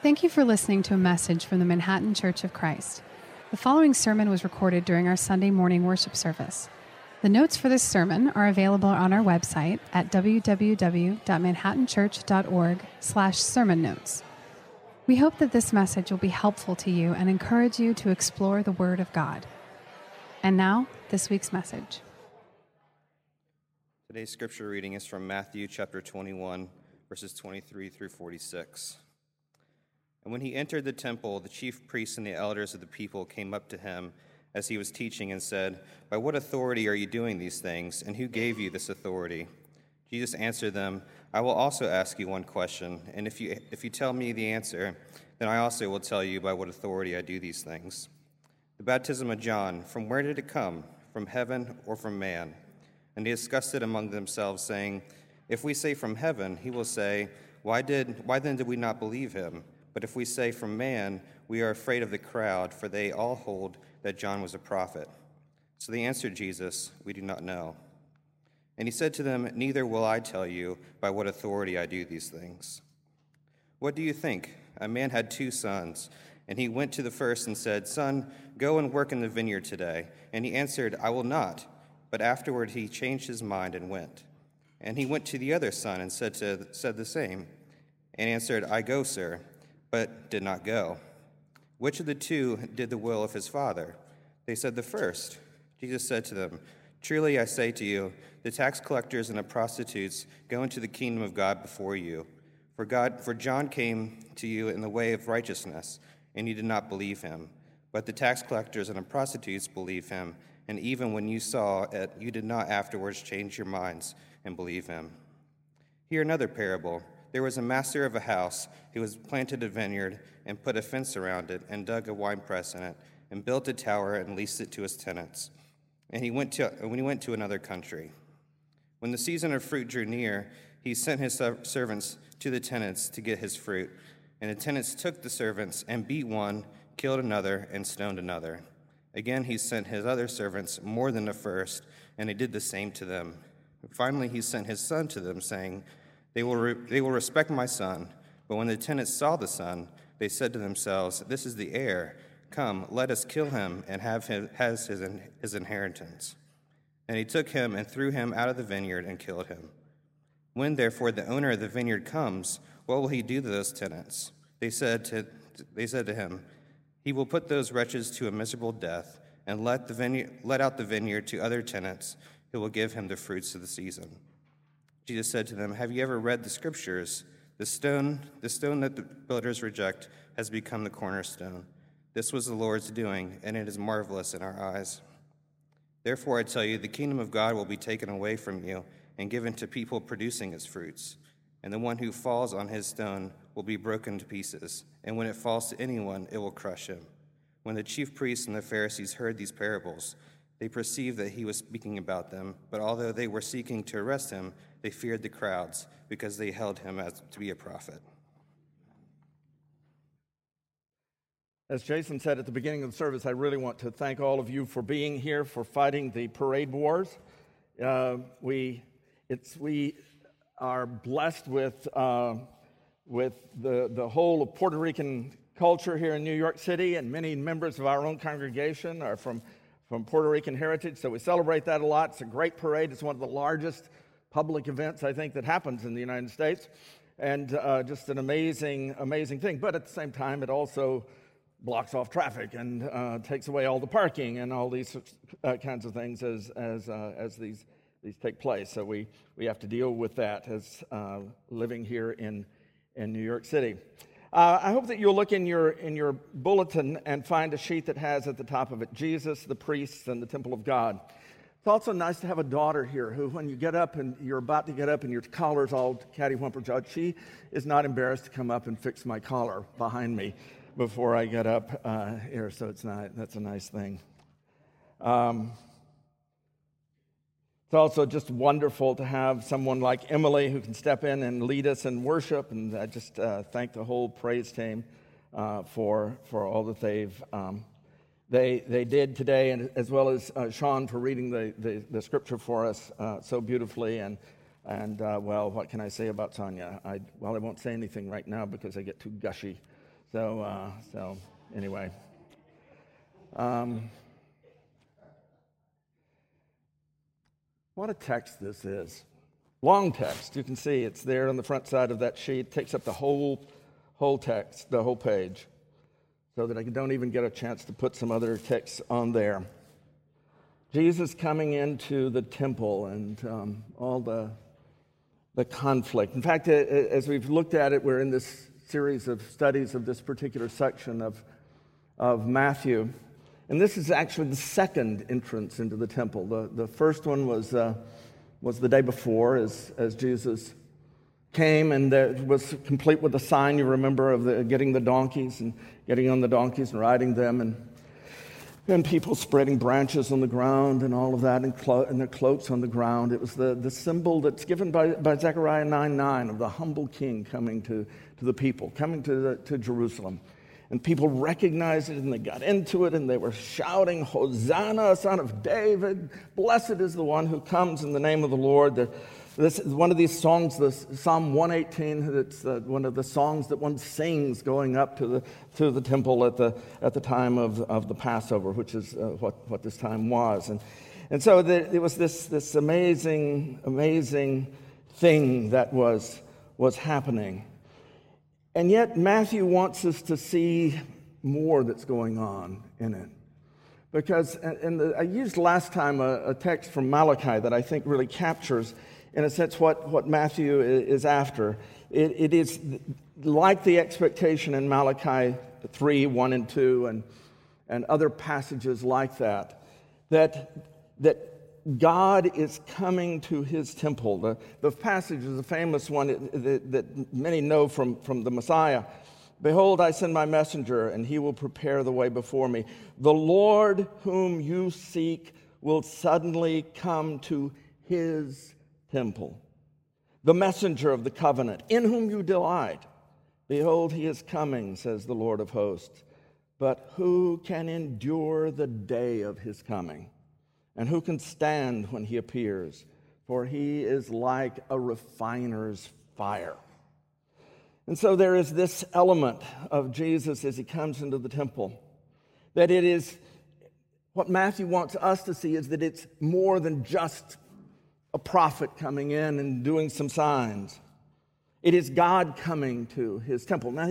Thank you for listening to a message from the Manhattan Church of Christ. The following sermon was recorded during our Sunday morning worship service. The notes for this sermon are available on our website at www.manhattanchurch.org/sermon notes. We hope that this message will be helpful to you and encourage you to explore the Word of God. And now, this week's message. Today's scripture reading is from Matthew chapter 21, verses 23 through 46. And when he entered the temple, the chief priests and the elders of the people came up to him as he was teaching and said, "By what authority are you doing these things, and who gave you this authority?" Jesus answered them, "I will also ask you one question, and if you tell me the answer, then I also will tell you by what authority I do these things. The baptism of John, from where did it come? From heaven or from man?" And they discussed it among themselves, saying, "If we say from heaven, he will say, why then did we not believe him? But if we say from man, we are afraid of the crowd, for they all hold that John was a prophet." So they answered Jesus, "We do not know." And he said to them, "Neither will I tell you by what authority I do these things. What do you think? A man had 2 sons, and he went to the first and said, 'Son, go and work in the vineyard today.' And he answered, 'I will not.' But afterward he changed his mind and went. And he went to the other son and said the same, and answered, 'I go, sir,' but did not go. Which of the 2 did the will of his father?" They said, "The first." Jesus said to them, "Truly I say to you, the tax collectors and the prostitutes go into the kingdom of God before you. For John came to you in the way of righteousness, and you did not believe him. But the tax collectors and the prostitutes believe him, and even when you saw it, you did not afterwards change your minds and believe him. Hear another parable. There was a master of a house who has planted a vineyard and put a fence around it and dug a winepress in it and built a tower and leased it to his tenants. And when he went to another country. When the season of fruit drew near, he sent his servants to the tenants to get his fruit. And the tenants took the servants and beat one, killed another, and stoned another. Again he sent his other servants more than the first, and they did the same to them. Finally he sent his son to them, saying, They will respect my son." But when the tenants saw the son, they said to themselves, "This is the heir. Come, let us kill him and have his inheritance." And he took him and threw him out of the vineyard and killed him. When therefore the owner of the vineyard comes, what will he do to those tenants? They said to him, "He will put those wretches to a miserable death and let out the vineyard to other tenants who will give him the fruits of the season." Jesus said to them, "Have you ever read the scriptures? The stone that the builders reject has become the cornerstone. This was the Lord's doing, and it is marvelous in our eyes. Therefore I tell you, the kingdom of God will be taken away from you and given to people producing its fruits. And the one who falls on his stone will be broken to pieces, and when it falls to anyone, it will crush him." When the chief priests and the Pharisees heard these parables, they perceived that he was speaking about them, but although they were seeking to arrest him, they feared the crowds because they held him to be a prophet. As Jason said at the beginning of the service, I really want to thank all of you for being here, for fighting the parade wars. We are blessed with the whole of Puerto Rican culture here in New York City, and many members of our own congregation are from Puerto Rican heritage, so we celebrate that a lot. It's a great parade. It's one of the largest public events, I think, that happens in the United States, and just an amazing thing. But at the same time, it also blocks off traffic and takes away all the parking and all these kinds of things as these take place. So we have to deal with that as living here in New York City. I hope that you'll look in your bulletin and find a sheet that has at the top of it Jesus, the priests, and the temple of God. It's also nice to have a daughter here who, when you get up and you're about to get up and your collar's all catty-whumper-jawed, she is not embarrassed to come up and fix my collar behind me before I get up here. So that's a nice thing. It's also just wonderful to have someone like Emily who can step in and lead us in worship, and I just thank the whole praise team for all that they did today, and as well as Sean for reading the scripture for us so beautifully. And well, what can I say about Sonia? I won't say anything right now because I get too gushy. So anyway. What a text this is. Long text. You can see it's there on the front side of that sheet. It takes up the whole text, the whole page, so that I don't even get a chance to put some other text on there. Jesus coming into the temple and all the conflict. In fact, as we've looked at it, we're in this series of studies of this particular section of Matthew. And this is actually the second entrance into the temple. The first one was the day before, as Jesus came, and it was complete with a sign, you remember, of getting the donkeys and getting on the donkeys and riding them, and people spreading branches on the ground and all of that, and their cloaks on the ground. It was the symbol that's given by Zechariah 9:9 of the humble king coming to the people, coming to Jerusalem. And people recognized it, and they got into it, and they were shouting, "Hosanna, son of David! Blessed is the one who comes in the name of the Lord." This is one of these songs, Psalm 118. It's one of the songs that one sings going up to the temple at the time of the Passover, which is what this time was. And so it was this amazing thing that was happening. And yet Matthew wants us to see more that's going on in it. Because I used last time a text from Malachi that I think really captures, in a sense, what Matthew is after. It is like the expectation in Malachi 3:1 and 2, and other passages like that God is coming to his temple. The passage is a famous one that many know from the Messiah. "Behold, I send my messenger, and he will prepare the way before me. The Lord whom you seek will suddenly come to his temple. The messenger of the covenant, in whom you delight. Behold, he is coming, says the Lord of hosts. But who can endure the day of his coming? And who can stand when he appears? For he is like a refiner's fire." And so there is this element of Jesus as he comes into the temple, that it is, what Matthew wants us to see is that it's more than just a prophet coming in and doing some signs. It is God coming to his temple. Now,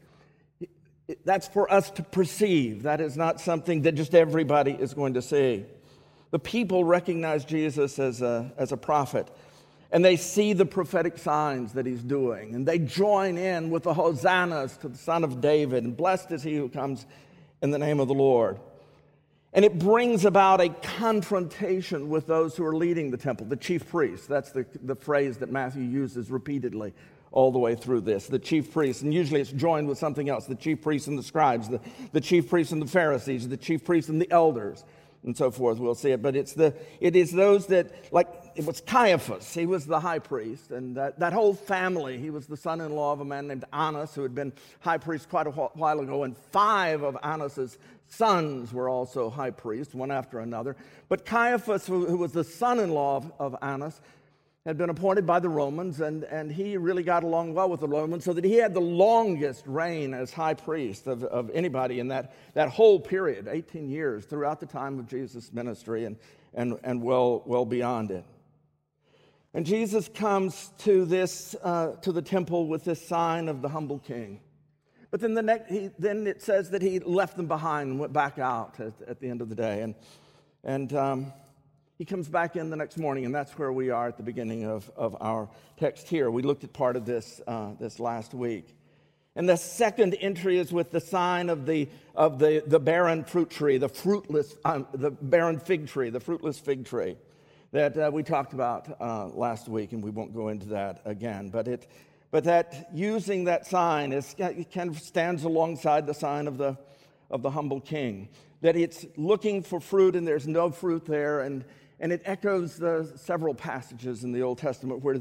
that's for us to perceive. That is not something that just everybody is going to see. The people recognize Jesus as a prophet, and they see the prophetic signs that he's doing, and they join in with the hosannas to the Son of David, and blessed is he who comes in the name of the Lord. And it brings about a confrontation with those who are leading the temple, the chief priests. That's the phrase that Matthew uses repeatedly all the way through this, the chief priests. And usually it's joined with something else, the chief priests and the scribes, the chief priests and the Pharisees, the chief priests and the elders, and so forth. We'll see it. But it is those that, like, it was Caiaphas. He was the high priest. And that whole family, he was the son-in-law of a man named Annas, who had been high priest quite a while ago. And 5 of Annas's sons were also high priests, one after another. But Caiaphas, who was the son-in-law of Annas, had been appointed by the Romans, and he really got along well with the Romans, so that he had the longest reign as high priest of anybody in that whole period, 18 years, throughout the time of Jesus' ministry and well beyond it. And Jesus comes to the temple with this sign of the humble king. But then it says that he left them behind and went back out at the end of the day. And he comes back in the next morning, and that's where we are at the beginning of our text here. We looked at part of this last week. And the second entry is with the sign of the barren fruit tree, the barren fig tree, the fruitless fig tree that we talked about last week, and we won't go into that again. But that using that sign it kind of stands alongside the sign of the humble king. That it's looking for fruit, and there's no fruit there, and it echoes several passages in the Old Testament where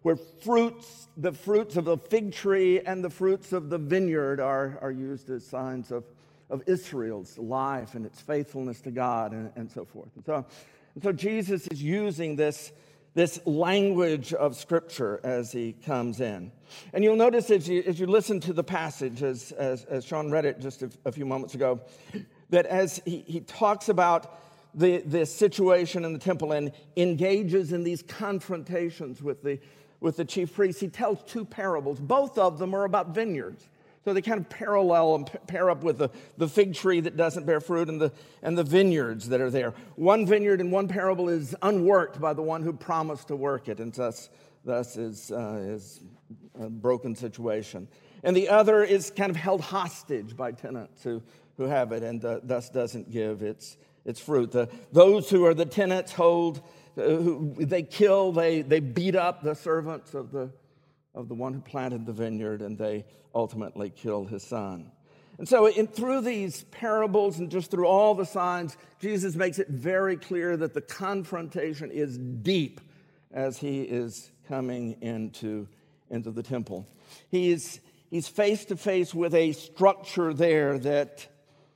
the fruits of the fig tree and the fruits of the vineyard are used as signs of Israel's life and its faithfulness to God and so forth. And so Jesus is using this this language of Scripture as he comes in. And you'll notice as you listen to the passage, as Sean read it just a few moments ago, that as he talks about this situation in the temple and engages in these confrontations with the chief priests, he tells two parables. Both of them are about vineyards. So they kind of parallel and pair up with the fig tree that doesn't bear fruit and the vineyards that are there. One vineyard in one parable is unworked by the one who promised to work it, and thus is a broken situation. And the other is kind of held hostage by tenants who have it and thus doesn't give its fruit. Those who are the tenants they kill, they beat up the servants of the one who planted the vineyard, and they ultimately killed his son. And so through these parables and just through all the signs, Jesus makes it very clear that the confrontation is deep as he is coming into the temple. He's face to face with a structure there that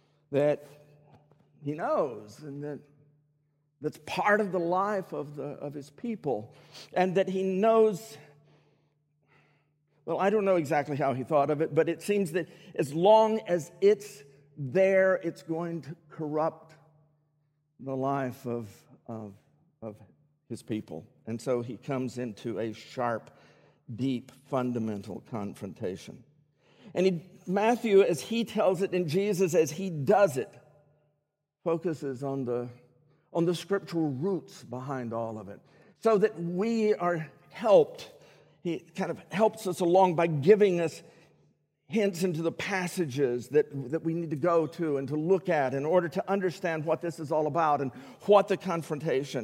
he knows and that's part of the life of his people, and that he knows. Well, I don't know exactly how he thought of it, but it seems that as long as it's there, it's going to corrupt the life of his people. And so he comes into a sharp, deep, fundamental confrontation. And Matthew, as he tells it, and Jesus, as he does it, focuses on the scriptural roots behind all of it, so that we are helped. He kind of helps us along by giving us hints into the passages that we need to go to and to look at in order to understand what this is all about and what the confrontation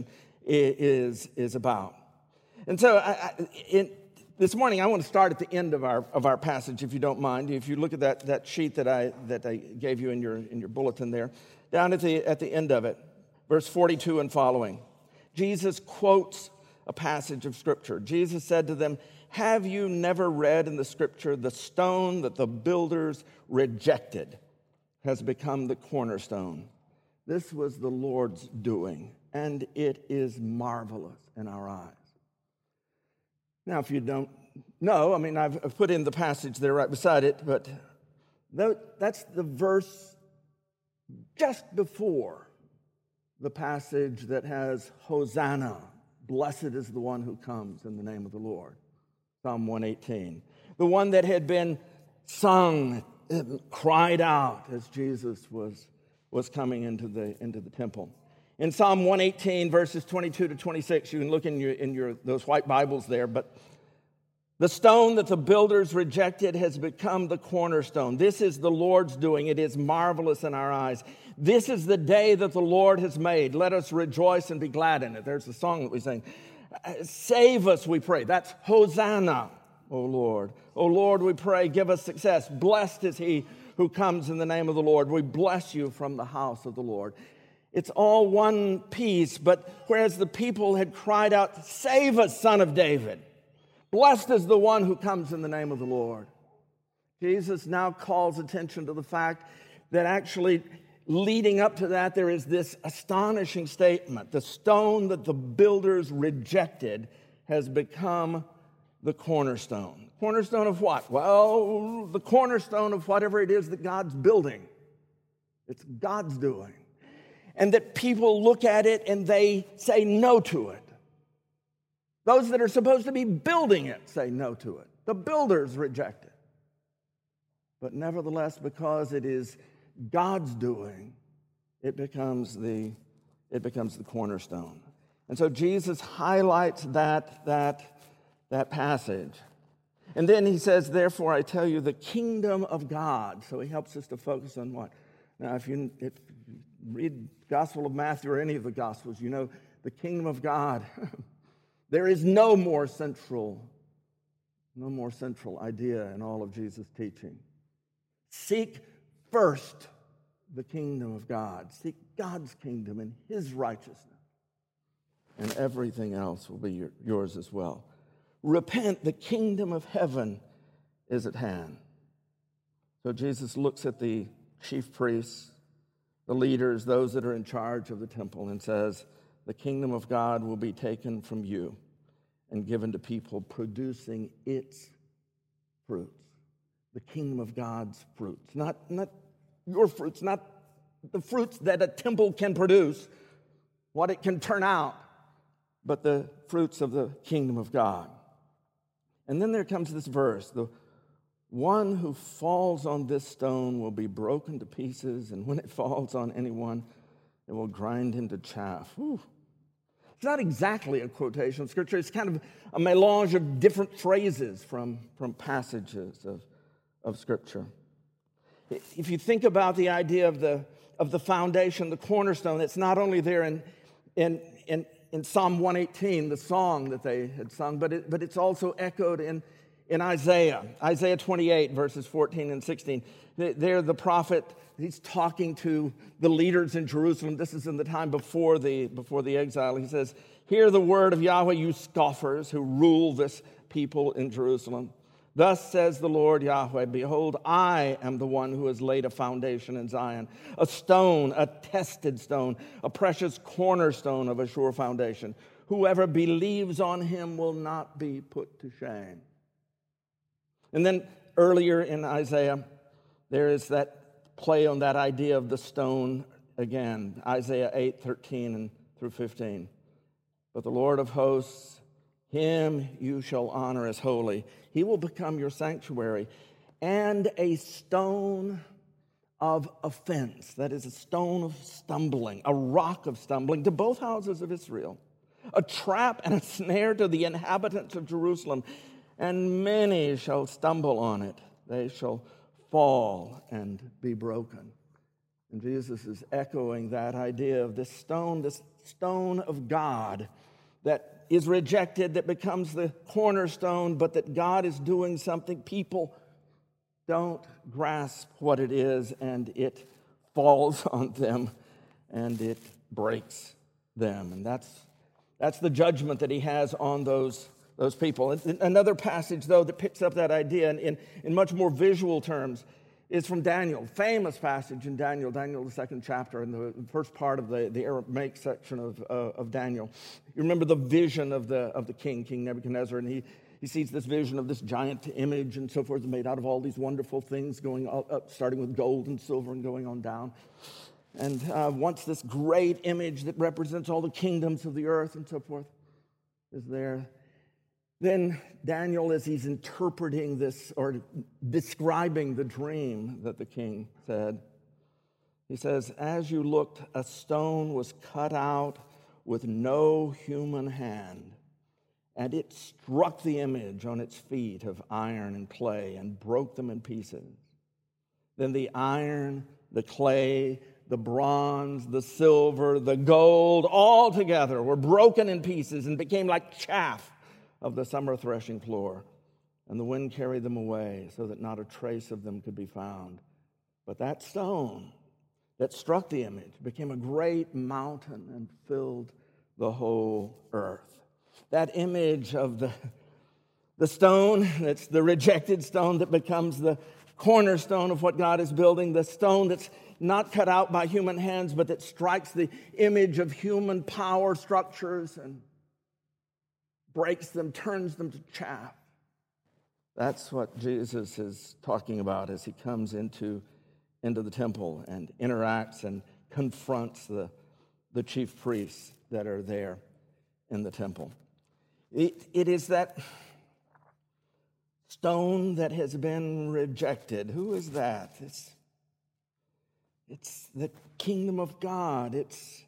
is about. And so this morning I want to start at the end of our passage, if you don't mind. If you look at that sheet that I gave you in your bulletin there, down at the end of it, verse 42 and following, Jesus quotes a passage of Scripture. Jesus said to them, "Have you never read in the Scripture, the stone that the builders rejected has become the cornerstone? This was the Lord's doing, and it is marvelous in our eyes." Now, if you don't know, I've put in the passage there right beside it, but that's the verse just before the passage that has Hosanna. Blessed is the one who comes in the name of the Lord. Psalm 118. The one that had been sung, cried out as Jesus was coming into the temple. In Psalm 118, verses 22 to 26, you can look in those white Bibles there, but the stone that the builders rejected has become the cornerstone. This is the Lord's doing. It is marvelous in our eyes. This is the day that the Lord has made. Let us rejoice and be glad in it. There's the song that we sing. Save us, we pray. That's Hosanna, O Lord. O Lord, we pray, give us success. Blessed is he who comes in the name of the Lord. We bless you from the house of the Lord. It's all one piece, but whereas the people had cried out, "Save us, Son of David. Blessed is the one who comes in the name of the Lord," Jesus now calls attention to the fact that actually leading up to that, there is this astonishing statement. The stone that the builders rejected has become the cornerstone. Cornerstone of what? Well, the cornerstone of whatever it is that God's building. It's God's doing. And that people look at it and they say no to it. Those that are supposed to be building it say no to it. The builders reject it. But nevertheless, because it is God's doing, it becomes the cornerstone. And so Jesus highlights that passage. And then he says, "Therefore I tell you, the kingdom of God." So he helps us to focus on what? Now, if you read Gospel of Matthew or any of the Gospels, you know the kingdom of God. There is no more central idea in all of Jesus' teaching. Seek first the kingdom of God. Seek God's kingdom and his righteousness, and everything else will be yours as well. Repent, the kingdom of heaven is at hand. So Jesus looks at the chief priests, the leaders, those that are in charge of the temple, and says, "The kingdom of God will be taken from you and given to people, producing its fruits. The kingdom of God's fruits. Not your fruits, not the fruits that a temple can produce, what it can turn out, but the fruits of the kingdom of God. And then there comes this verse, the one who falls on this stone will be broken to pieces, and when it falls on anyone, it will grind him to chaff. Whew. It's not exactly a quotation of Scripture. It's kind of a melange of different phrases from passages of Scripture. If you think about the idea of the foundation, the cornerstone, it's not only there in Psalm 118, the song that they had sung, but it's also echoed in Isaiah 28, verses 14 and 16. There the prophet, he's talking to the leaders in Jerusalem. This is in the time before the exile. He says, "Hear the word of Yahweh, you scoffers who rule this people in Jerusalem. Thus says the Lord Yahweh, behold, I am the one who has laid a foundation in Zion, a stone, a tested stone, a precious cornerstone of a sure foundation. Whoever believes on him will not be put to shame." And then earlier in Isaiah, there is that play on that idea of the stone again. Isaiah 8:13 and through 15. "But the Lord of hosts, him you shall honor as holy. He will become your sanctuary and a stone of offense." That is a stone of stumbling, a rock of stumbling to both houses of Israel. "A trap and a snare to the inhabitants of Jerusalem. And many shall stumble on it. They shall fall and be broken." And Jesus is echoing that idea of this stone of God that is rejected, that becomes the cornerstone, but that God is doing something. People don't grasp what it is, and it falls on them, and it breaks them. And that's the judgment that he has on those people. Another passage, though, that picks up that idea in much more visual terms is from Daniel. Famous passage in Daniel, the second chapter, in the first part of the Aramaic section of Daniel. You remember the vision of the King Nebuchadnezzar, and he sees this vision of this giant image and so forth, made out of all these wonderful things going up, starting with gold and silver and going on down. And once this great image that represents all the kingdoms of the earth and so forth is there, then Daniel, as he's interpreting this or describing the dream that the king said, he says, "As you looked, a stone was cut out with no human hand, and it struck the image on its feet of iron and clay and broke them in pieces. Then the iron, the clay, the bronze, the silver, the gold, all together were broken in pieces and became like chaff of the summer threshing floor, and the wind carried them away so that not a trace of them could be found. But that stone that struck the image became a great mountain and filled the whole earth." That image of the stone, that's the rejected stone that becomes the cornerstone of what God is building, the stone that's not cut out by human hands, but that strikes the image of human power structures and breaks them, turns them to chaff. That's what Jesus is talking about as he comes into the temple and interacts and confronts the chief priests that are there in the temple. It is that stone that has been rejected. Who is that? It's the kingdom of God. It's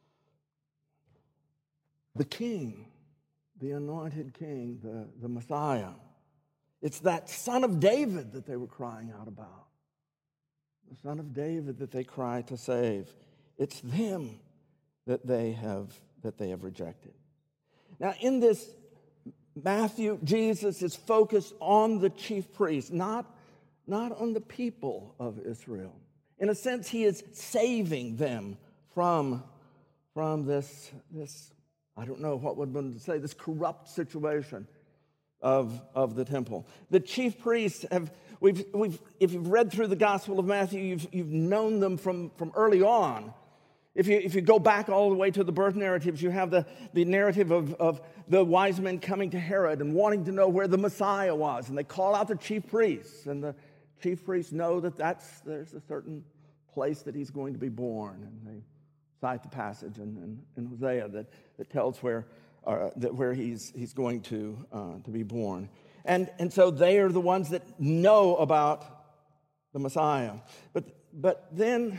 the king, the anointed king, the Messiah. It's that Son of David that they were crying out about. The Son of David that they cry to save. It's them that they have rejected. Now, in this, Matthew, Jesus is focused on the chief priests, not on the people of Israel. In a sense, he is saving them from this I don't know what would one say, this corrupt situation of the temple. The chief priests have, if you've read through the Gospel of Matthew, you've known them from early on If you go back all the way to the birth narratives, you have the narrative of the wise men coming to Herod and wanting to know where the Messiah was. And they call out the chief priests. And the chief priests know that there's a certain place that he's going to be born. And they cite the passage in Hosea that tells where he's going to be born. And so they are the ones that know about the Messiah. But then,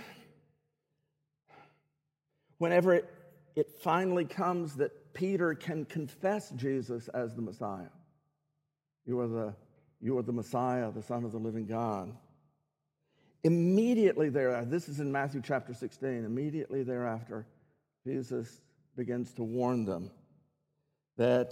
whenever it finally comes that Peter can confess Jesus as the Messiah, you are the Messiah, the Son of the living God. Immediately thereafter, this is in Matthew chapter 16, immediately thereafter, Jesus begins to warn them that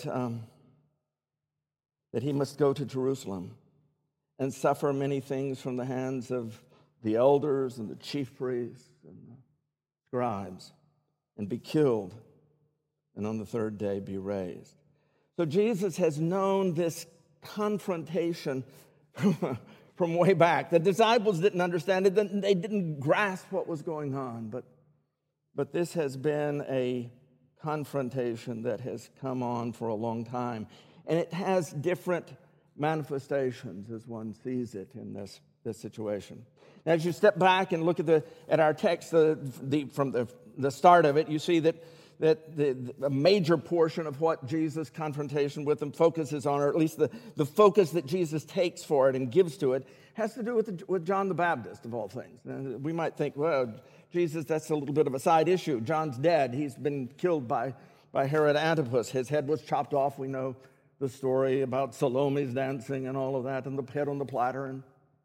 he must go to Jerusalem and suffer many things from the hands of the elders and the chief priests and the scribes, and be killed, and on the third day be raised. So Jesus has known this confrontation from way back. The disciples didn't understand it. They didn't grasp what was going on. But this has been a confrontation that has come on for a long time. And it has different manifestations as one sees it in this situation. Now, as you step back and look at our text from the start of it, you see that a major portion of what Jesus' confrontation with them focuses on, or at least the focus that Jesus takes for it and gives to it, has to do with John the Baptist, of all things. Now, we might think, well, Jesus, that's a little bit of a side issue. John's dead. He's been killed by Herod Antipas. His head was chopped off. We know the story about Salome's dancing and all of that, and the head on the platter.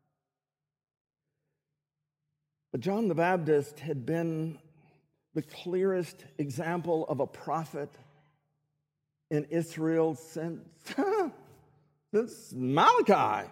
But John the Baptist had been the clearest example of a prophet in Israel since Malachi.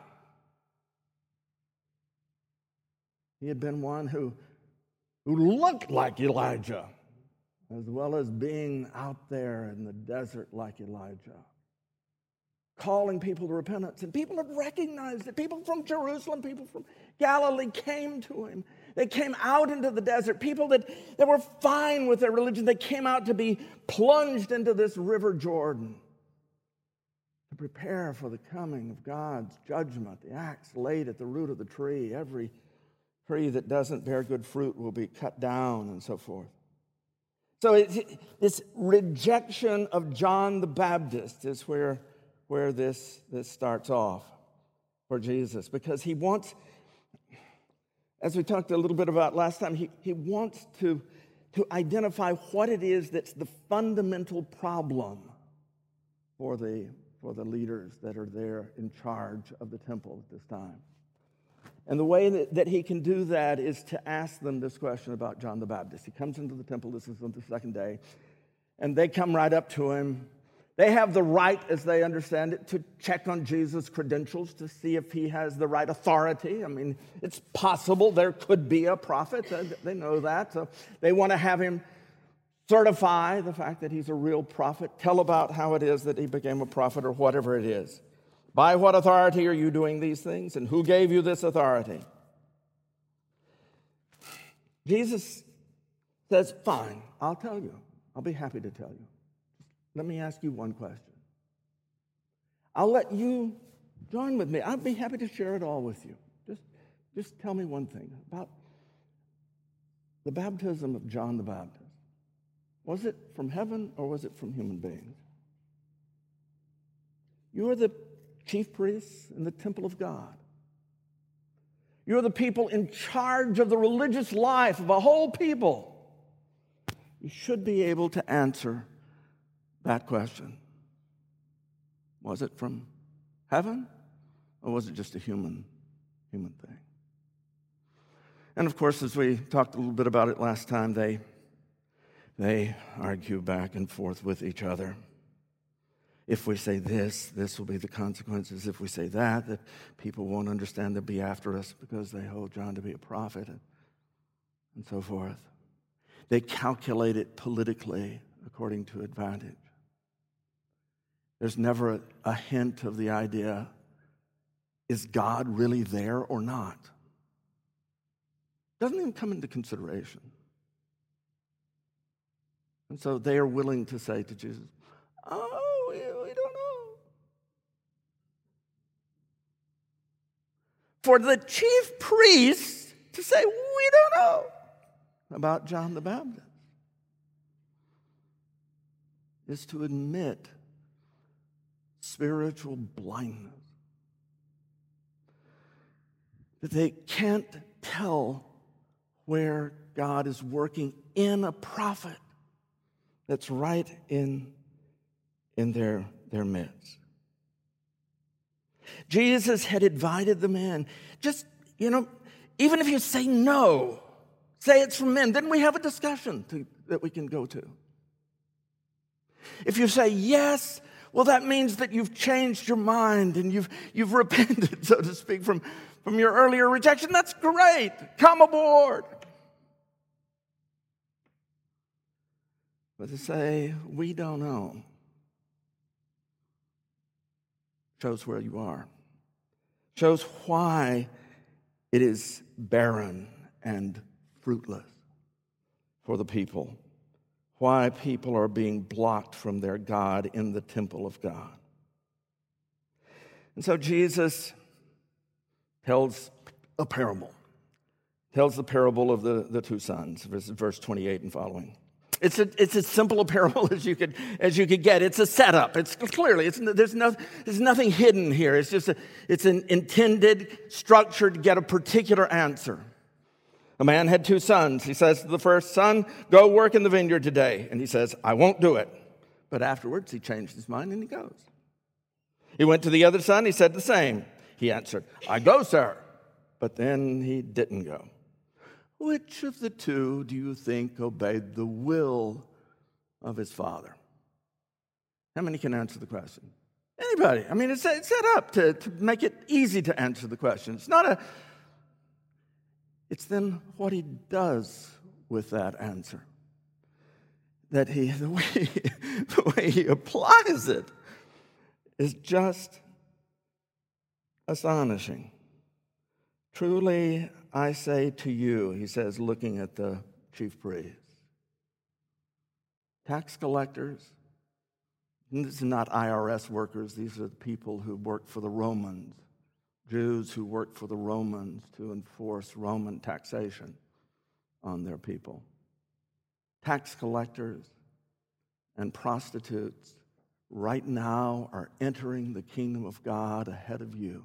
He had been one who looked like Elijah, as well as being out there in the desert like Elijah, calling people to repentance. And people had recognized it. People from Jerusalem, people from Galilee came to him. They came out into the desert. People that were fine with their religion, they came out to be plunged into this river Jordan to prepare for the coming of God's judgment. The axe laid at the root of the tree. Every tree that doesn't bear good fruit will be cut down, and so forth. So this rejection of John the Baptist is where this starts off for Jesus, because he wants, as we talked a little bit about last time, he wants to identify what it is that's the fundamental problem for the leaders that are there in charge of the temple at this time. And the way that he can do that is to ask them this question about John the Baptist. He comes into the temple, this is on the second day, and they come right up to him. They have the right, as they understand it, to check on Jesus' credentials to see if he has the right authority. I mean, it's possible there could be a prophet. They know that. So they want to have him certify the fact that he's a real prophet, tell about how it is that he became a prophet or whatever it is. By what authority are you doing these things, and who gave you this authority? Jesus says, fine, I'll tell you. I'll be happy to tell you. Let me ask you one question. I'll let you join with me. I'd be happy to share it all with you. Just tell me one thing about the baptism of John the Baptist. Was it from heaven or was it from human beings? You are the chief priests in the temple of God. You're the people in charge of the religious life of a whole people. You should be able to answer that question. Was it from heaven or was it just a human thing? And of course, as we talked a little bit about it last time, they argue back and forth with each other. If we say this will be the consequences. If we say that people won't understand, they'll be after us because they hold John to be a prophet, and so forth. They calculate it politically according to advantage. There's never a hint of the idea, is God really there or not? Doesn't even come into consideration. And so they are willing to say to Jesus, oh, we don't know. For the chief priests to say, we don't know about John the Baptist, is to admit spiritual blindness. That they can't tell where God is working in a prophet that's right in their midst. Jesus had invited them in. Just, even if you say no, say it's from men, then we have a discussion that we can go to. If you say yes, well, that means that you've changed your mind and you've repented, so to speak, from your earlier rejection. That's great. Come aboard. But to say, we don't know, shows where you are. Shows why it is barren and fruitless for the people. Why people are being blocked from their God in the temple of God. And so Jesus tells a parable. Tells the parable of the two sons, verse 28 and following. It's as simple a parable as you could get. It's a setup. There's nothing hidden here. It's an intended structure to get a particular answer. A man had two sons. He says to the first son, go work in the vineyard today. And he says, I won't do it. But afterwards he changed his mind and he goes. He went to the other son. He said the same. He answered, I go, sir. But then he didn't go. Which of the two do you think obeyed the will of his father? How many can answer the question? Anybody. I mean, it's set up to make it easy to answer the question. It's then what he does with that answer. That the way he applies it is just astonishing. Truly, I say to you, he says, looking at the chief priests, tax collectors, this is not IRS workers, these are the people who work for the Romans, Jews who work for the Romans to enforce Roman taxation on their people. Tax collectors and prostitutes right now are entering the kingdom of God ahead of you.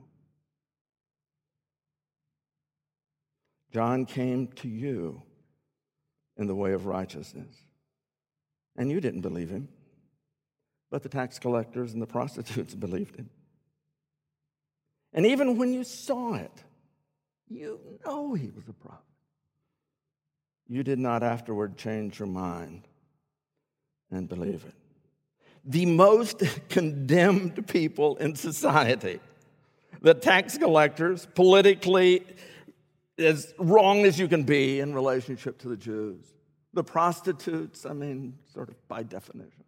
John came to you in the way of righteousness, and you didn't believe him, but the tax collectors and the prostitutes believed him. And even when you saw it, you know he was a prophet. You did not afterward change your mind and believe it. The most condemned people in society, the tax collectors, politically as wrong as you can be in relationship to the Jews. The prostitutes, sort of by definition.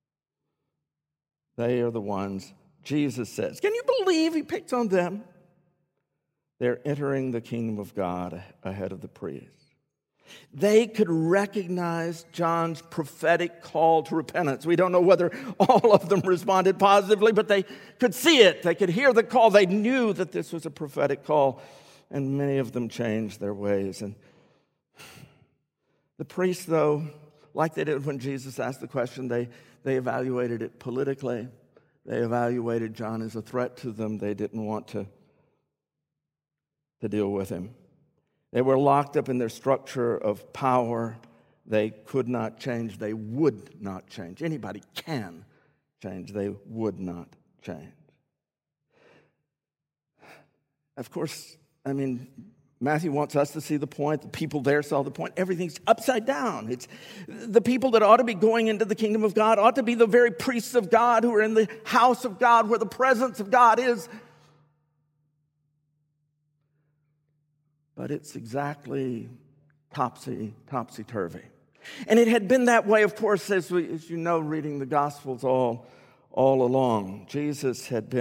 They are the ones Jesus says. Can you believe he picked on them? They're entering the kingdom of God ahead of the priests. They could recognize John's prophetic call to repentance. We don't know whether all of them responded positively, but they could see it. They could hear the call. They knew that this was a prophetic call. And many of them changed their ways. And the priests, though, like they did when Jesus asked the question, they evaluated it politically. They evaluated John as a threat to them. They didn't want to deal with him. They were locked up in their structure of power. They could not change. They would not change. Anybody can change. They would not change. Of course, Matthew wants us to see the point. The people there saw the point. Everything's upside down. It's the people that ought to be going into the kingdom of God ought to be the very priests of God who are in the house of God where the presence of God is. But it's exactly topsy-turvy. And it had been that way, of course, as you know, reading the Gospels all along. Jesus had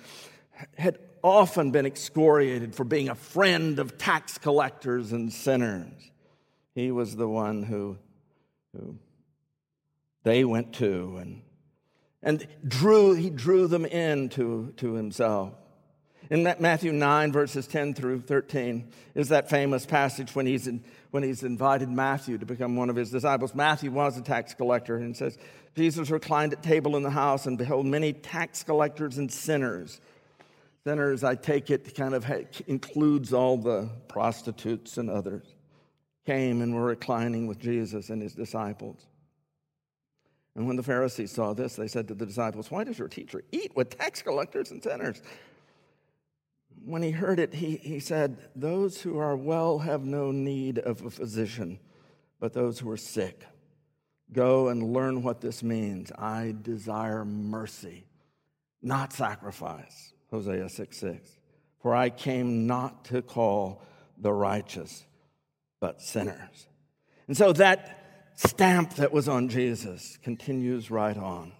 often been excoriated for being a friend of tax collectors and sinners. He was the one who They went too, and he drew them in to himself. In Matthew 9, verses 10 through 13, is that famous passage when he's invited Matthew to become one of his disciples. Matthew was a tax collector, and it says, Jesus reclined at table in the house, and behold, many tax collectors and sinners. Sinners, I take it, kind of includes all the prostitutes and others, came and were reclining with Jesus and his disciples. And when the Pharisees saw this, they said to the disciples, "Why does your teacher eat with tax collectors and sinners?" When he heard it, he said, "Those who are well have no need of a physician, but those who are sick. Go and learn what this means. I desire mercy, not sacrifice." Hosea 6:6. "For I came not to call the righteous, but sinners." And so that stamp that was on Jesus continues right on.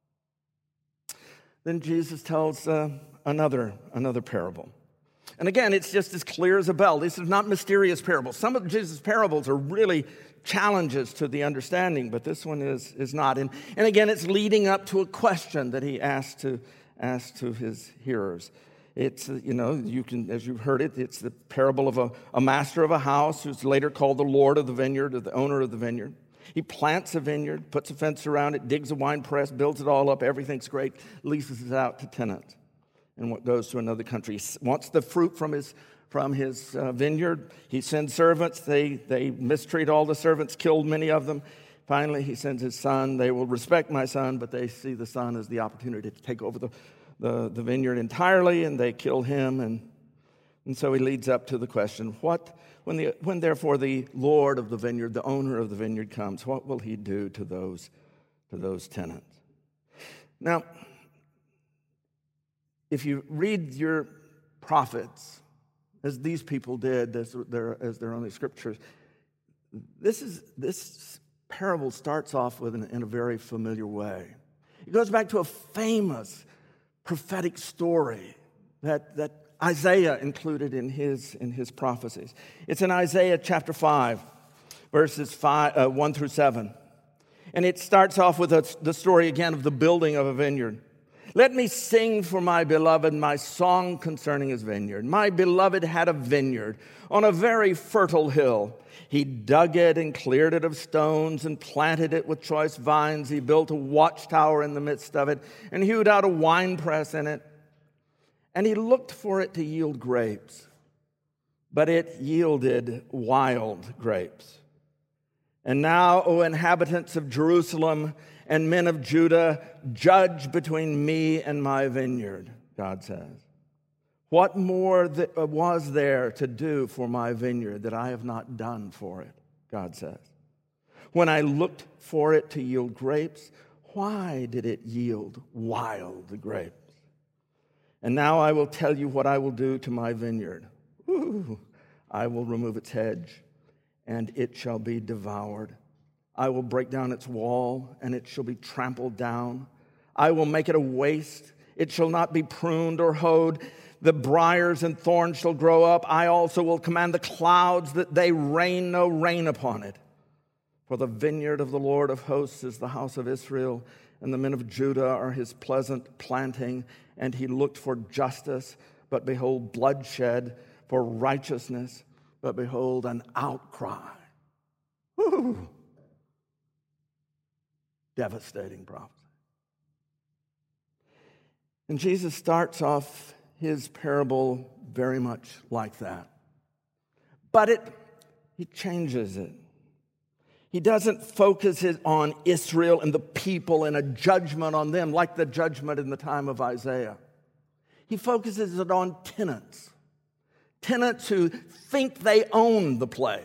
Then Jesus tells another parable. And again, it's just as clear as a bell. This is not mysterious parables. Some of Jesus' parables are really challenges to the understanding, but this one is not. And again, it's leading up to a question that he asked to his hearers. It's, you can, as you've heard it, it's the parable of a master of a house who's later called the Lord of the vineyard, or the owner of the vineyard. He plants a vineyard, puts a fence around it, digs a wine press, builds it all up, everything's great, leases it out to tenants, and what goes to another country. He wants the fruit from his vineyard. He sends servants. They mistreat all the servants, killed many of them. Finally, he sends his son. They will respect my son, but they see the son as the opportunity to take over the vineyard entirely, and they kill him. And so he leads up to the question, when therefore the Lord of the vineyard, the owner of the vineyard comes, what will he do to those tenants? Now, if you read your prophets, as these people did, as their only scriptures, this parable starts off in a very familiar way. It goes back to a famous prophetic story that Isaiah included in his prophecies. It's in Isaiah chapter 5, verses 1 through 7. And it starts off with the story again of the building of a vineyard. "Let me sing for my beloved my song concerning his vineyard. My beloved had a vineyard on a very fertile hill. He dug it and cleared it of stones and planted it with choice vines. He built a watchtower in the midst of it and hewed out a winepress in it. And he looked for it to yield grapes, but it yielded wild grapes. And now, O inhabitants of Jerusalem and men of Judah, judge between me and my vineyard," God says. "What more was there to do for my vineyard that I have not done for it?" God says. "When I looked for it to yield grapes, why did it yield wild grapes? And now I will tell you what I will do to my vineyard. I will remove its hedge, and it shall be devoured. I will break down its wall, and it shall be trampled down. I will make it a waste. It shall not be pruned or hoed. The briars and thorns shall grow up. I also will command the clouds that they rain no rain upon it. For the vineyard of the Lord of hosts is the house of Israel, and the men of Judah are his pleasant planting. And he looked for justice, but behold, bloodshed, for righteousness, but behold, an outcry." Woo! Devastating prophecy. And Jesus starts off his parable very much like that. But he changes it. He doesn't focus it on Israel and the people and a judgment on them like the judgment in the time of Isaiah. He focuses it on tenants who think they own the place,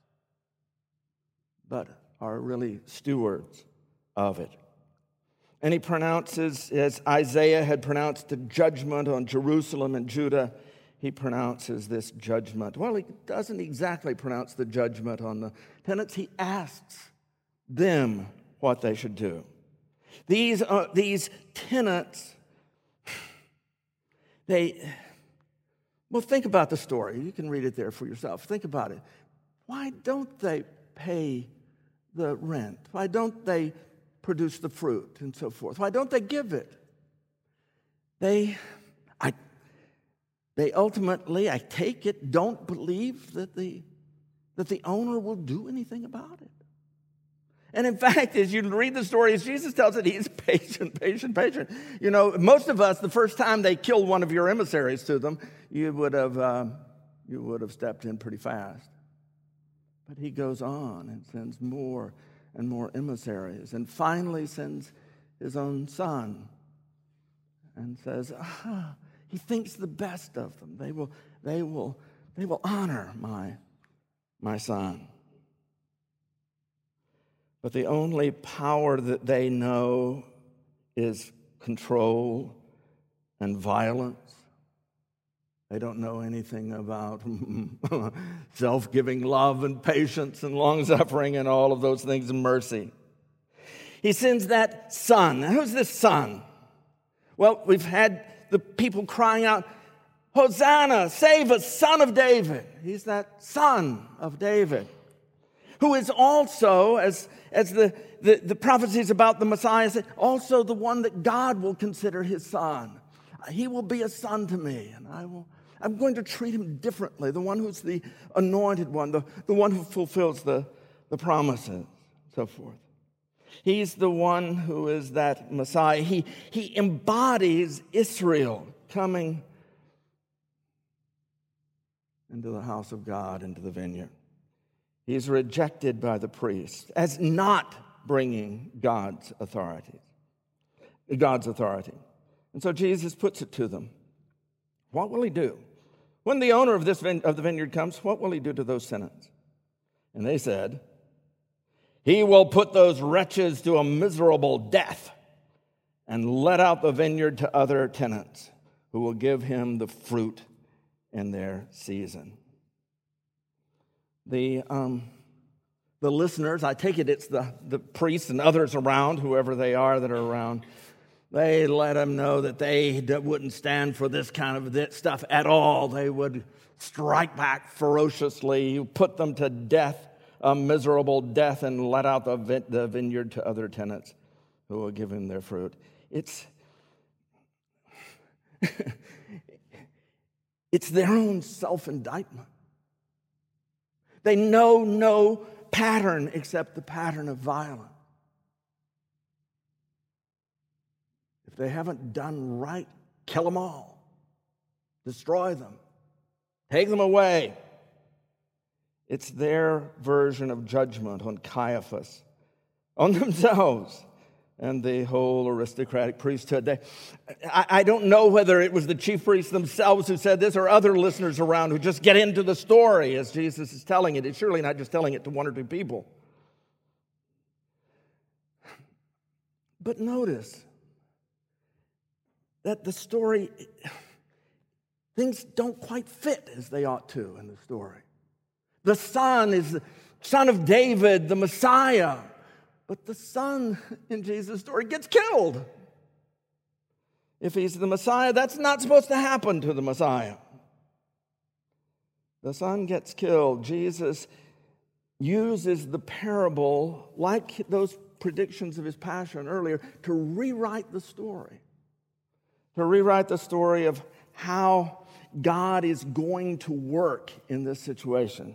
but are really stewards of it. And he pronounces, as Isaiah had pronounced the judgment on Jerusalem and Judah, he pronounces this judgment. Well, he doesn't exactly pronounce the judgment on the tenants. He asks them what they should do. These tenants, think about the story. You can read it there for yourself. Think about it. Why don't they pay the rent? Why don't they produce the fruit and so forth? Why don't they give it? They ultimately, I take it, don't believe that the owner will do anything about it. And in fact, as you read the story, as Jesus tells it, he's patient. You know, most of us, the first time they killed one of your emissaries to them, you would have stepped in pretty fast. But he goes on and sends more and more emissaries, and finally sends his own son and says, he thinks the best of them. They will honor my son. But the only power that they know is control and violence. They don't know anything about self-giving love and patience and long-suffering and all of those things and mercy. He sends that son. Now, who's this son? Well, we've had the people crying out, Hosanna, save us, son of David. He's that son of David, who is also, as the prophecies about the Messiah say, also the one that God will consider his son. He will be a son to me, and I'm going to treat him differently, the one who's the anointed one, the one who fulfills the promises, and so forth. He's the one who is that Messiah. He embodies Israel coming into the house of God, into the vineyard. He's rejected by the priests as not bringing God's authority. And so Jesus puts it to them. What will he do? When the owner of the vineyard comes, what will he do to those tenants? And they said, he will put those wretches to a miserable death and let out the vineyard to other tenants who will give him the fruit in their season. The listeners, I take it it's the priests and others around, whoever they are that are around, they let them know that they wouldn't stand for this kind of stuff at all. They would strike back ferociously, put them to death, a miserable death, and let out the vineyard to other tenants who will give him their fruit. It's their own self-indictment. They know no pattern except the pattern of violence. If they haven't done right, kill them all. Destroy them. Take them away. It's their version of judgment on Caiaphas, on themselves, and the whole aristocratic priesthood. I don't know whether it was the chief priests themselves who said this or other listeners around who just get into the story as Jesus is telling it. It's surely not just telling it to one or two people. But notice that the story, things don't quite fit as they ought to in the story. The son is the son of David, the Messiah. But the son in Jesus' story gets killed. If he's the Messiah, that's not supposed to happen to the Messiah. The son gets killed. Jesus uses the parable, like those predictions of his passion earlier, to rewrite the story. To rewrite the story of how God is going to work in this situation.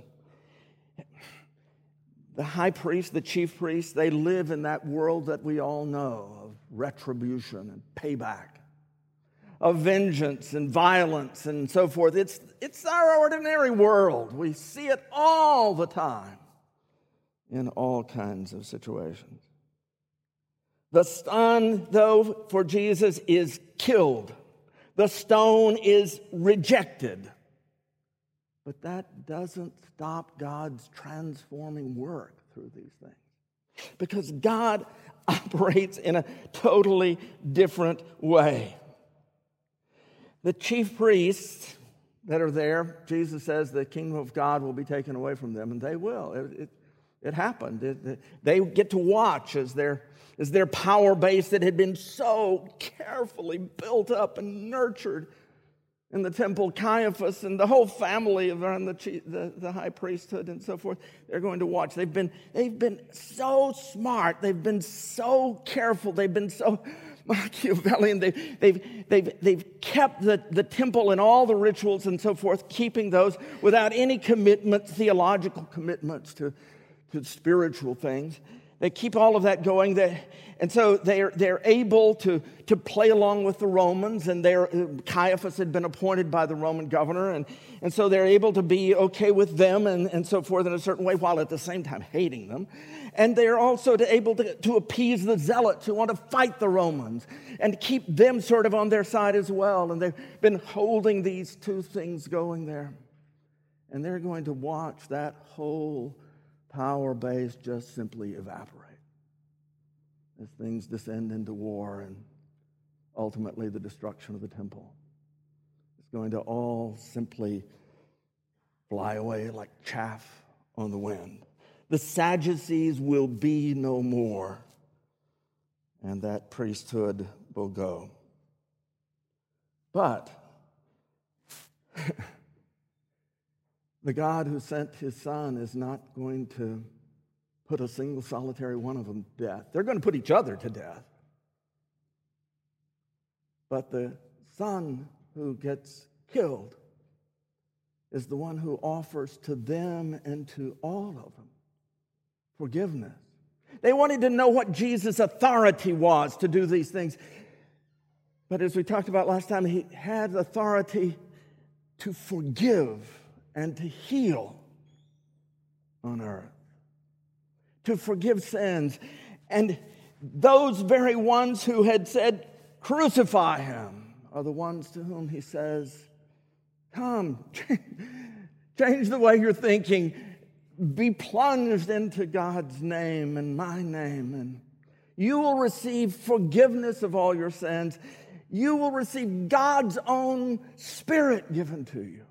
The high priest, the chief priest, they live in that world that we all know of retribution and payback, of vengeance and violence and so forth. It's our ordinary world. We see it all the time in all kinds of situations. The son, though, for Jesus is killed. The stone is rejected. But that doesn't stop God's transforming work through these things. Because God operates in a totally different way. The chief priests that are there, Jesus says the kingdom of God will be taken away from them, and they will. It happened. They get to watch as their power base that had been so carefully built up and nurtured in the temple, Caiaphas and the whole family around the high priesthood and so forth, they're going to watch. They've been so smart. They've been so careful. They've been so Machiavellian. They've kept the temple and all the rituals and so forth, keeping those without any commitment, theological commitments to spiritual things. They keep all of that going. And so they're able to play along with the Romans, and Caiaphas had been appointed by the Roman governor, and so they're able to be okay with them and so forth in a certain way, while at the same time hating them. And they're also able to appease the zealots who want to fight the Romans and keep them sort of on their side as well. And they've been holding these two things going there. And they're going to watch that whole power base just simply evaporate as things descend into war and ultimately the destruction of the temple. It's going to all simply fly away like chaff on the wind. The Sadducees will be no more, and that priesthood will go. But the God who sent his Son is not going to put a single solitary one of them to death. They're going to put each other to death. But the Son who gets killed is the one who offers to them and to all of them forgiveness. They wanted to know what Jesus' authority was to do these things. But as we talked about last time, he had authority to forgive and to heal on earth, to forgive sins. And those very ones who had said, crucify him, are the ones to whom he says, come, change the way you're thinking, be plunged into God's name and my name, and you will receive forgiveness of all your sins. You will receive God's own Spirit given to you.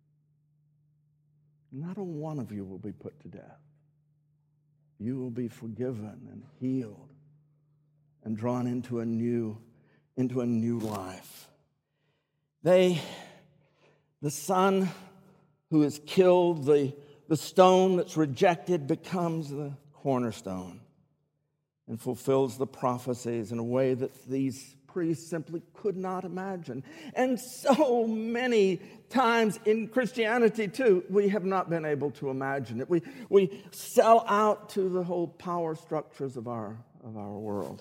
Not a one of you will be put to death. You will be forgiven and healed and drawn into a new life. The Son who is killed, the stone that's rejected becomes the cornerstone and fulfills the prophecies in a way that these priests simply could not imagine. And so many times in Christianity, too, we have not been able to imagine it. We sell out to the whole power structures of our world.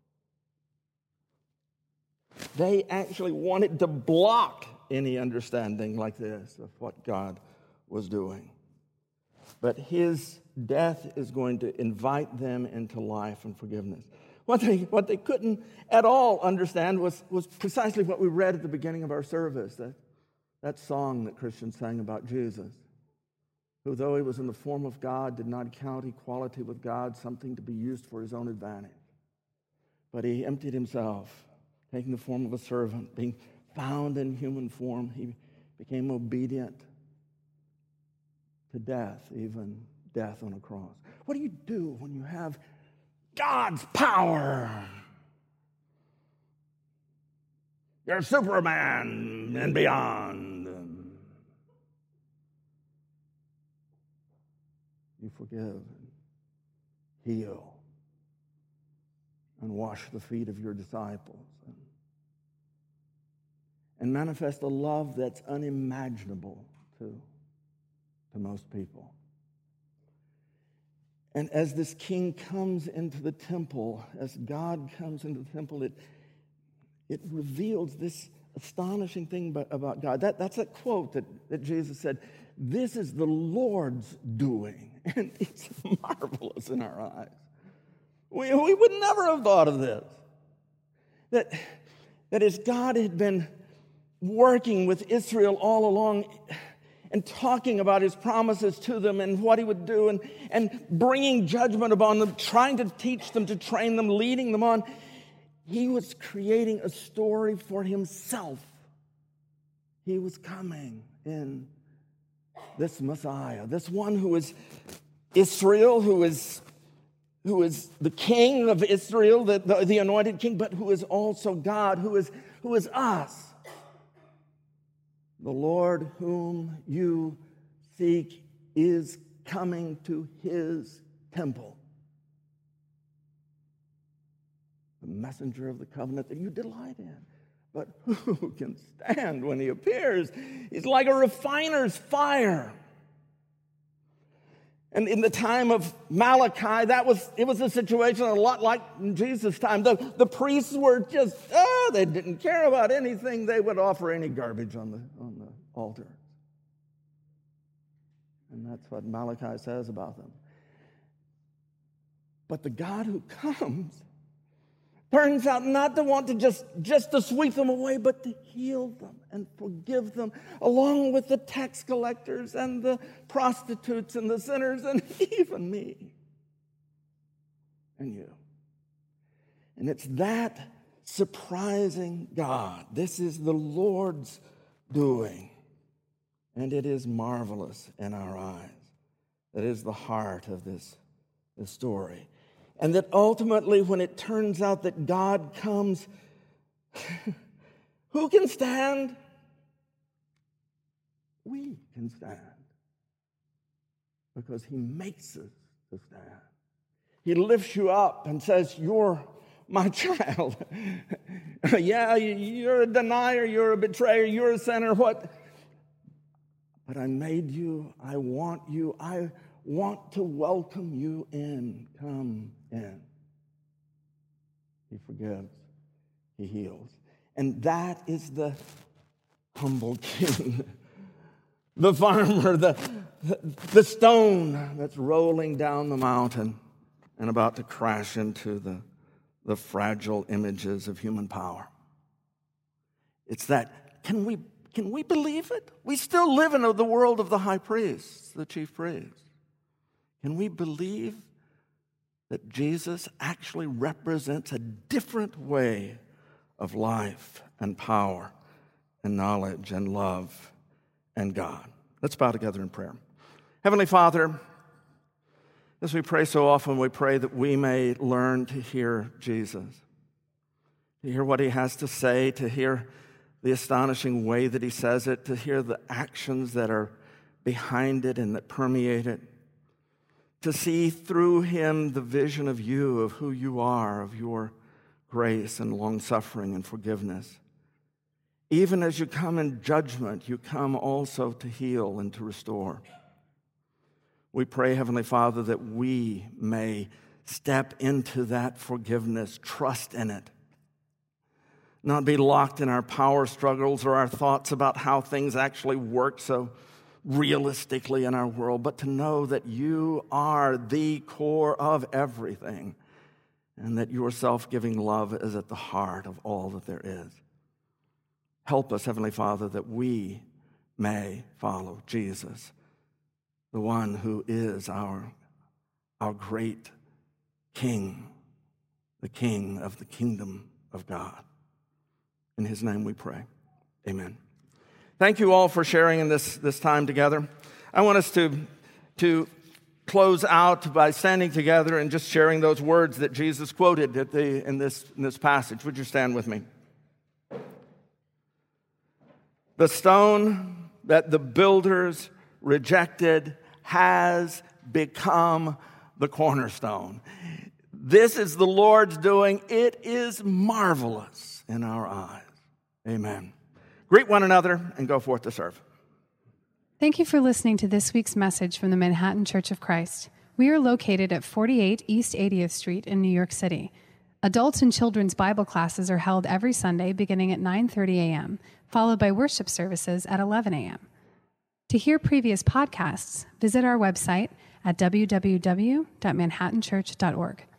They actually wanted to block any understanding like this of what God was doing. But his death is going to invite them into life and forgiveness. What they couldn't at all understand was precisely what we read at the beginning of our service, that song that Christians sang about Jesus, who, though he was in the form of God, did not count equality with God something to be used for his own advantage. But he emptied himself, taking the form of a servant, being found in human form. He became obedient to death, even death on a cross. What do you do when you have God's power? You're Superman and beyond. You forgive and heal and wash the feet of your disciples and manifest a love that's unimaginable to most people. And as this king comes into the temple, as God comes into the temple, it reveals this astonishing thing about God. That's a quote that Jesus said, this is the Lord's doing. And it's marvelous in our eyes. We would never have thought of this. That as God had been working with Israel all along and talking about his promises to them and what he would do and bringing judgment upon them, trying to teach them, to train them, leading them on, he was creating a story for himself. He was coming in this Messiah, this one who is Israel, who is the king of Israel, the anointed king, but who is also God, who is us. The Lord whom you seek is coming to his temple. The messenger of the covenant that you delight in. But who can stand when he appears? He's like a refiner's fire. And in the time of Malachi, it was a situation a lot like in Jesus' time. The priests were just, they didn't care about anything. They would offer any garbage on the altar. And that's what Malachi says about them. But the God who comes turns out not to want to just to sweep them away, but to heal them and forgive them, along with the tax collectors and the prostitutes and the sinners and even me and you. And it's that surprising God. This is the Lord's doing, and it is marvelous in our eyes. That is the heart of this story. And that ultimately, when it turns out that God comes, who can stand? We can stand. Because he makes us to stand. He lifts you up and says, you're my child. Yeah, you're a denier, you're a betrayer, you're a sinner, what? But I made you, I want you, I want to welcome you in. Come in. He forgives. He heals. And that is the humble king. The farmer, the stone that's rolling down the mountain and about to crash into the fragile images of human power. It's that, can we believe it? We still live in the world of the high priests, the chief priests. Can we believe that Jesus actually represents a different way of life and power and knowledge and love and God? Let's bow together in prayer. Heavenly Father, as we pray so often, we pray that we may learn to hear Jesus, to hear what he has to say, to hear the astonishing way that he says it, to hear the actions that are behind it and that permeate it, to see through him the vision of you, of who you are, of your grace and long-suffering and forgiveness. Even as you come in judgment, you come also to heal and to restore. We pray, Heavenly Father, that we may step into that forgiveness, trust in it, not be locked in our power struggles or our thoughts about how things actually work so realistically in our world, but to know that you are the core of everything and that your self-giving love is at the heart of all that there is. Help us, Heavenly Father, that we may follow Jesus, the one who is our great King, the King of the kingdom of God. In his name we pray. Amen. Thank you all for sharing in this time together. I want us to close out by standing together and just sharing those words that Jesus quoted in this passage. Would you stand with me? The stone that the builders rejected has become the cornerstone. This is the Lord's doing. It is marvelous in our eyes. Amen. Greet one another and go forth to serve. Thank you for listening to this week's message from the Manhattan Church of Christ. We are located at 48 East 80th Street in New York City. Adults and children's Bible classes are held every Sunday beginning at 9:30 a.m., followed by worship services at 11 a.m. To hear previous podcasts, visit our website at www.manhattanchurch.org.